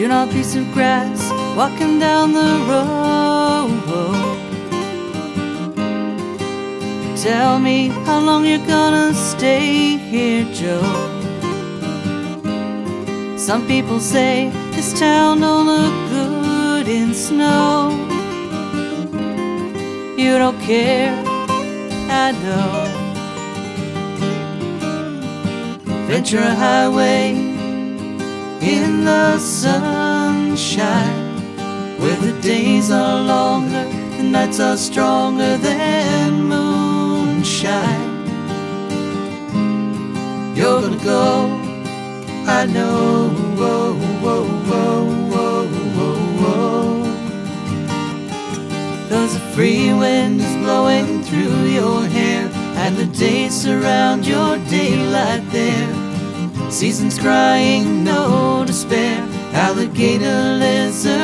chewing on a piece of grass, walking down the road. Tell me how long you're gonna stay here, Joe. Some people say this town don't look good in snow. You don't care, I know. Ventura Highway in the sunshine, where the days are longer, the nights are stronger than moonshine. You're gonna go, I know. Whoa, whoa, whoa, whoa, whoa, whoa. 'Cause the free wind is blowing through your hair, and the days surround your daylight there. Seasons crying, no despair. Alligator lizard